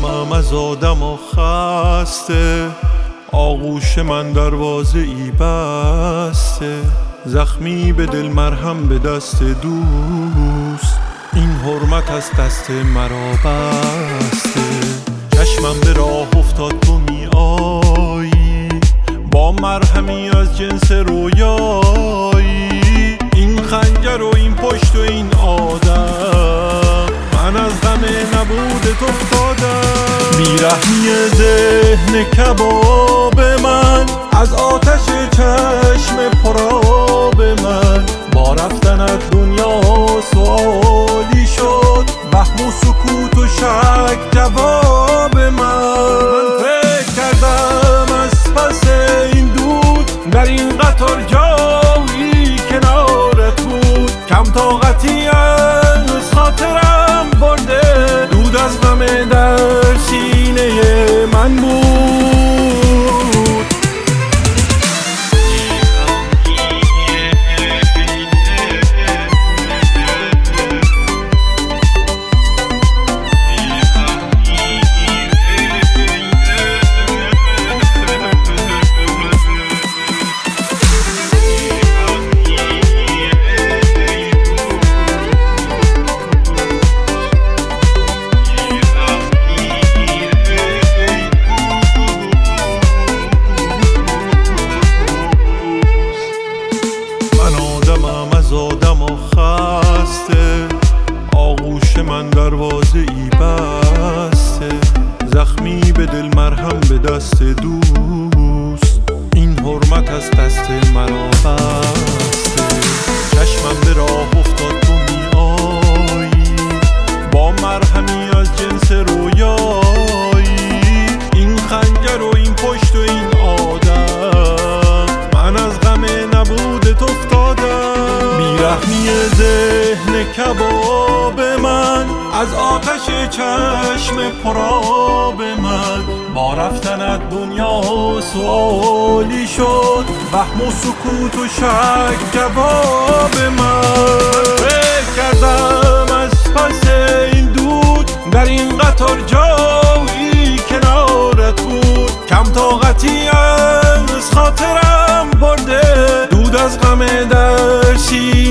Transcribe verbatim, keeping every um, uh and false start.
دمم از آدم و خسته، آغوش من دروازه ای بسته. زخمی به دل مرهم به دست دوست، این حرمت از دست مرا بسته. چشمم به راه افتاد تو می آیی، با مرهمی از جنس رویایی. این خنجر و این پشت و این آدم، من از غم نبود تو افتادم. بیرحمی ذهن کباب من، از آتش چشم پرآب من. با رفتنت دنیا سوالی شد، وهم و سکوت و شک جواب من. من فکر کردم از پس این دود، در این قطار جایی کنارت بود. کم طاقتی از خاطرم برده، دود از غم در سینه من بود. آدم و خسته، آغوش من دروازه ای بسته. زخمی به دل مرهم به دست دوست، این حرمت از دست مرا بسته. چشمم به راه افتاد تو می آیی، با مرهمی از جنس رویایی. این خنجر و این پشت و این آدم، من از غم نبود تو افتادم. بیرحمی ذهن کباب من، از آتش چشم پرآب من. با رفتنت دنیا سوالی شد، وهم و سکوت و شک جواب من. فکر کردم از پس این دود، در این قطار جایی کنارت بود. کم طاقتی از خاطرم برده، دود از غم در سینه